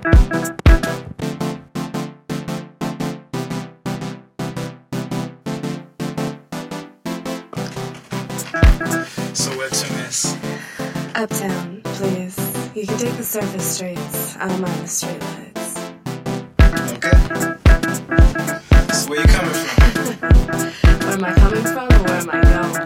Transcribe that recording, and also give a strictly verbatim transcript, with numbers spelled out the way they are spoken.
So where to, miss? Uptown, please. You can take the surface streets. I don't mind the streetlights. Okay. So where you coming from? Where am I coming from or where am I going?